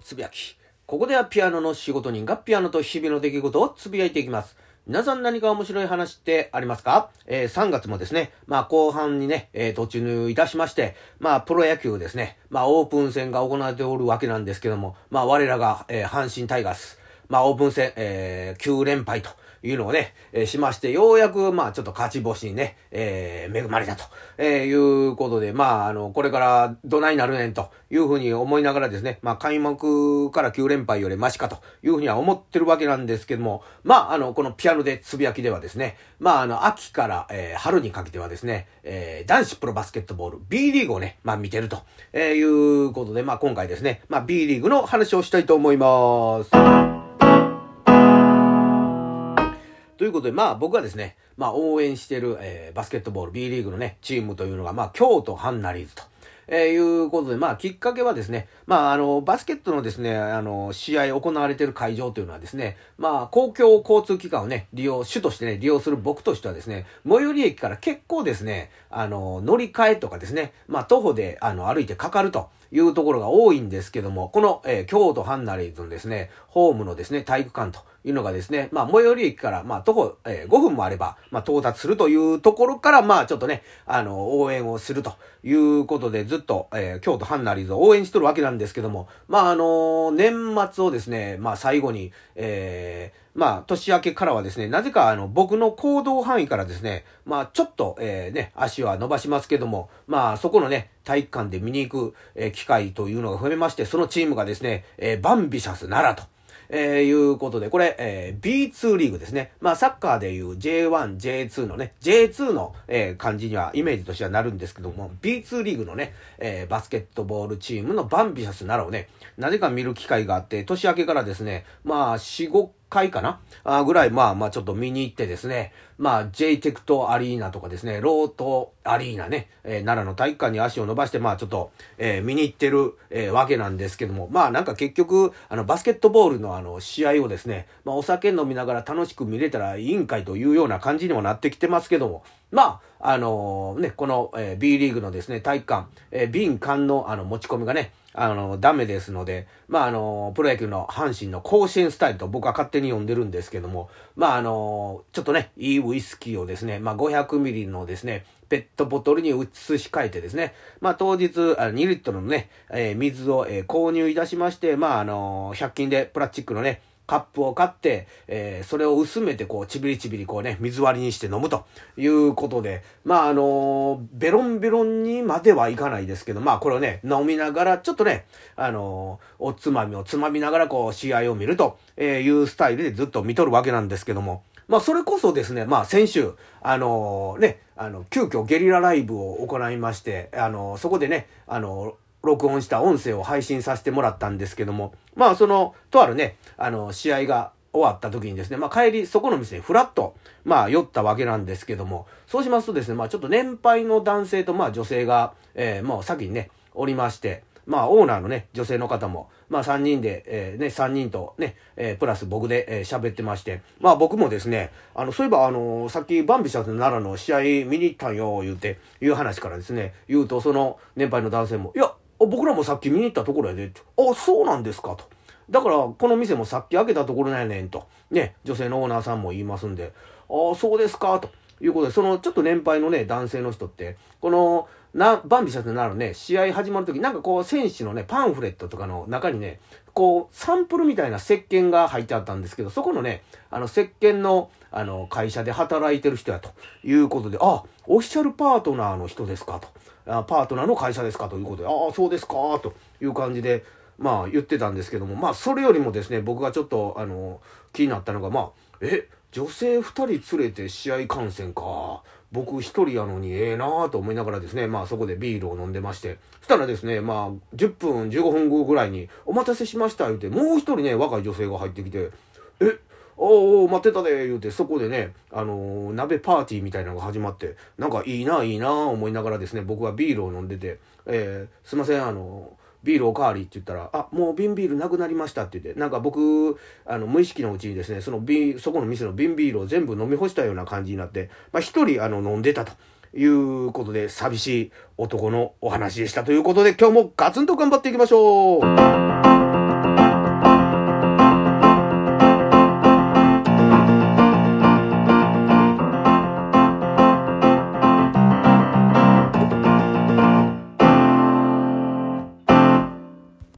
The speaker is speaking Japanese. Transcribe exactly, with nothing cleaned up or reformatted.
つぶやき。ここではピアノの仕事人がピアノと日々の出来事をつぶやいていきます。皆さん何か面白い話ってありますか？えー、さんがつもですね、まあ後半にね、えー、突入いたしまして、まあプロ野球ですね、まあオープン戦が行われておるわけなんですけども、まあ我らが、えー、阪神タイガース、まあオープン戦、えー、きゅうれんぱいというのをね、えー、しまして、ようやくまあちょっと勝ち星にね、えー、恵まれたと、えー、いうことで、まああの、これからどないなるねんというふうに思いながらですね、まあ開幕からきゅうれんぱいよりマシかというふうには思ってるわけなんですけども、まああの、このピアノでつぶやきではですね、まああの、秋から、えー、春にかけてはですね、えー、男子プロバスケットボール B リーグをね、まあ見てると、えー、いうことで、まあ今回ですね、まあ B リーグの話をしたいと思います。ということで、まあ僕はですね、まあ応援している、えー、バスケットボール B リーグのね、チームというのが、まあ京都ハンナリーズと。えー、いうことで、まあ、きっかけはですね、まあ、あの、バスケットのですね、あの、試合行われている会場というのはですね、まあ、公共交通機関をね、利用、主としてね、利用する僕としてはですね、最寄り駅から結構ですね、あの、乗り換えとかですね、まあ、徒歩で、あの、歩いてかかるというところが多いんですけども、この、えー、京都ハンナリーズのですね、ホームのですね、体育館というのがですね、まあ、最寄り駅から、まあ、徒歩、えー、ごふんもあれば、まあ、到達するというところから、まあ、ちょっとね、あの、応援をするということで、ずっと、えー、京都ハンナリーズを応援しとるわけなんですけども、まあ、あのー、年末をですね、まあ、最後に、えー、まあ、年明けからはですね、なぜか、あの、僕の行動範囲からですね、まあ、ちょっと、えー、ね、足は伸ばしますけども、まあ、そこのね、体育館で見に行く、えー、機会というのが増えまして、そのチームがですね、えー、バンビシャス奈良と。えー、いうことで、これ、えー、ビーツー リーグですね。まあ、サッカーでいう ジェイワン、ジェイツー のね、ジェイツー の、えー、感じには、イメージとしてはなるんですけども、ビーツー リーグのね、えー、バスケットボールチームのバンビシャス奈良をね、なぜか見る機会があって、年明けからですね、まあ、よん、ごかいかなあぐらい、まあまあちょっと見に行ってですね、まあ J テクトアリーナとかですね、ロートアリーナね、えー、奈良の体育館に足を伸ばして、まあちょっと、えー、見に行ってる、えー、わけなんですけども、まあなんか結局、あのバスケットボールのあの試合をですね、まあお酒飲みながら楽しく見れたらいいんかいというような感じにもなってきてますけども、まあ、あのー、ね、この、えー、B リーグのですね、体育館、えー、瓶缶のあの持ち込みがね、あの、ダメですので、まあ、あの、プロ野球の阪神の甲子園スタイルと僕は勝手に呼んでるんですけども、まあ、あの、ちょっとね、いいウイスキーをですね、まあ、ごひゃくミリのですね、ペットボトルに移し替えてですね、まあ、当日、にリットルのね、えー、水を、えー、購入いたしまして、まあ、あの、ひゃく均でプラスチックのね、カップを買って、えー、それを薄めてこう、ちびりちびりこうね、水割りにして飲むということで、まああのー、ベロンベロンにまではいかないですけど、まあこれをね、飲みながら、ちょっとね、あのー、おつまみをつまみながらこう、試合を見るというスタイルでずっと見とるわけなんですけども、まあそれこそですね、まあ先週、あのー、ね、あの、急遽ゲリラライブを行いまして、あのー、そこでね、あのー、録音した音声を配信させてもらったんですけども、まあその、とあるね、あの、試合が終わった時にですね、まあ帰り、そこの店にフラッと、まあ寄ったわけなんですけども、そうしますとですね、まあちょっと年配の男性とまあ女性が、えー、もう先にね、おりまして、まあオーナーのね、女性の方も、まあさんにんで、えー、ね、さんにんとね、えー、プラス僕で、えー、喋ってまして、まあ僕もですね、あの、そういえばあのー、さっきバンビシャス奈良の試合見に行ったんよ、言うて、いう話からですね、言うとその年配の男性も、いや、僕らもさっき見に行ったところやで。あ、そうなんですかと。だから、この店もさっき開けたところなんやねんと。ね、女性のオーナーさんも言いますんで、あ、そうですかということで、そのちょっと年配のね、男性の人って、この、な、バンビシャスになるね、試合始まるとき、なんかこう、選手のね、パンフレットとかの中にね、こう、サンプルみたいな石鹸が入ってあったんですけど、そこのね、あの、石鹸の、あの、会社で働いてる人やということで、あ、オフィシャルパートナーの人ですかと。パートナーの会社ですかということで、ああ、そうですか、という感じで、まあ言ってたんですけども、まあそれよりもですね、僕がちょっと、あの、気になったのが、まあ、え、女性ふたり連れて試合観戦か。僕一人やのにええなぁと思いながらですね、まあそこでビールを飲んでまして、そしたらですね、まあじゅっぷん、じゅうごふんごぐらいに、お待たせしました言うて、もう一人ね、若い女性が入ってきて、え、おーおー待ってたで言うて、そこでね、あのー、鍋パーティーみたいなのが始まって、なんかいいないいな思いながらですね、僕はビールを飲んでて、えー、すいません、あのー、ビールおかわりって言ったら、あ、もう瓶ビールなくなりましたって言って、なんか僕、あの、無意識のうちにですね、そのビそこの店の瓶ビールを全部飲み干したような感じになって、まあ一人、あの、飲んでたということで、寂しい男のお話でしたということで、今日もガツンと頑張っていきましょう。